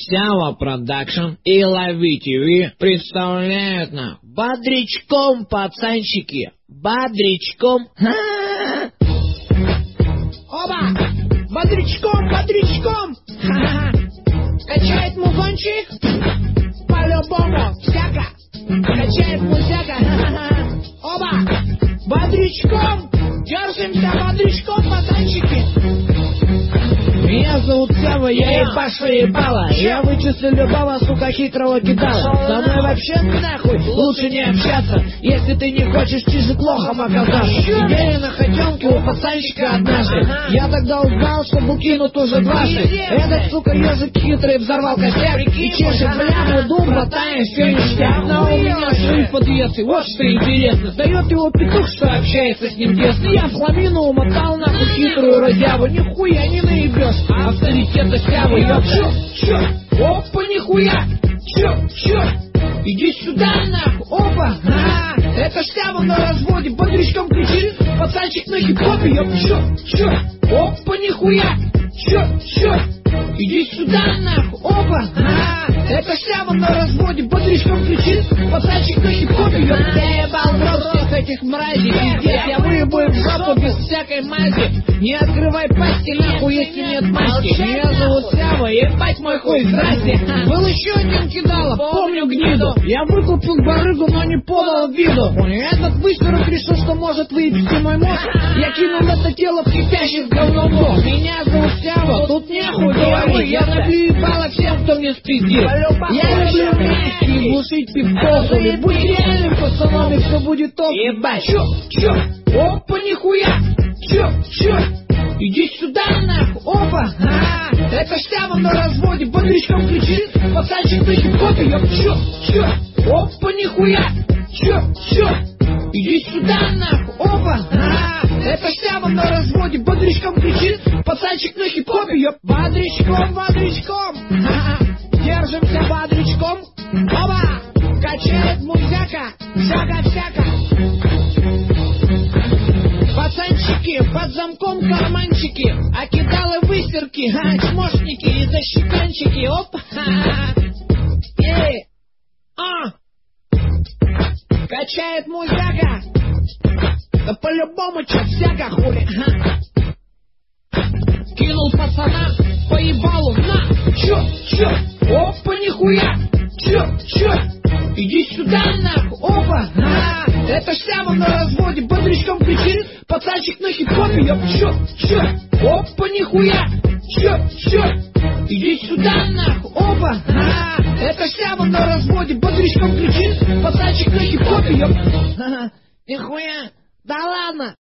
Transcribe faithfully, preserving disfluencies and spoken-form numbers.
Сява Продакшн и Лови ТВ представляют нам бодрячком, пацанчики, бодрячком. Оба! Бодрячком, бодрячком! Качает музончик? По-любому, всяко! Качает музяка! Оба! Бодрячком! Держимся бодрячком, пацанчики! Меня зовут Сява, я ебашу ебала. Я вычислю любого, сука, хитрого кидала. Со мной вообще нахуй лучше не общаться, если ты не хочешь чижик лохом оказаться. Сидели на хотенке у пацанчика однажды. Я тогда узнал, что был кинут уже дважды. Этот, сука, ежик хитрый взорвал косяк и чешет бляху, дум, братан, все ништяк. Но у меня шриф подъезд, и вот что интересно. Дает его петух, что общается с ним тесно. Я в хламину умотал нахуй хитрую разяву. Нихуя не наебешь авторитета Сявы. Я чё, чё, опа, нихуя, чё, чё, иди сюда нахуй, опа, а, это Сява на разводе, бодрячком кричит, пацанчик на хип-хопе. Я чё, чё, опа, нихуя, чё, чё, иди сюда нахуй, опа, а, это Сява на разводе, бодрячком кричит, пацанчик на хип-хопе. Я ебал в рот всех этих мразей, пиздец, я выебаю в жопу без всякой мази. Не открывай пасти нахуй, если нет маски. Меня зовут Сява, ебать мой хуй, здрасте. Был еще один кидалов, помню гниду. Я выкупил барыгу, но не подал виду. Этот высерок решил, что может выебсти мой мозг. Я кинул это тело в кипящий говном бог. Меня зовут Сява, тут нехуй говорить. Я набью ебало всем, кто мне спиздит. Я люблю вместе и глушить пивков. Будь реальным пацаном, и все будет топ. Ебать, чё, чё, опа, нихуя, чё, чё, иди сюда нахуй, опа, а, это Сява на разводе, бодрячком кричит, пацанчик на хип-хопе. Я чё, чё, опа, нихуя, чё, чё, иди сюда нахуй, опа, а, это Сява на разводе, бодрячком кричит, пацанчик на хип-хопе. Я бодрячком, бодрячком, а, держимся бодрячком, оба, качает музяка, всяко-всяко. Пацанчики, под замком карманчики, а кидалы высерки, а, чмошники и защеканчики, оп, эй, а, качает музяка, да по-любому чё всяко хули, кинул пацана по ебалу, на, чё, чё, опа, нихуя, чё, чё, иди сюда нахуй, опа, а, это Сява на разводе, бодрячком кричит, пацанчик на хип-хопе. Я чё, чё, опа, нихуя, чё, чё, иди сюда нахуй, опа, а, это Сява на разводе, бодрячком кричит, пацанчик на хип-хопе. Я, нихуя, да ладно.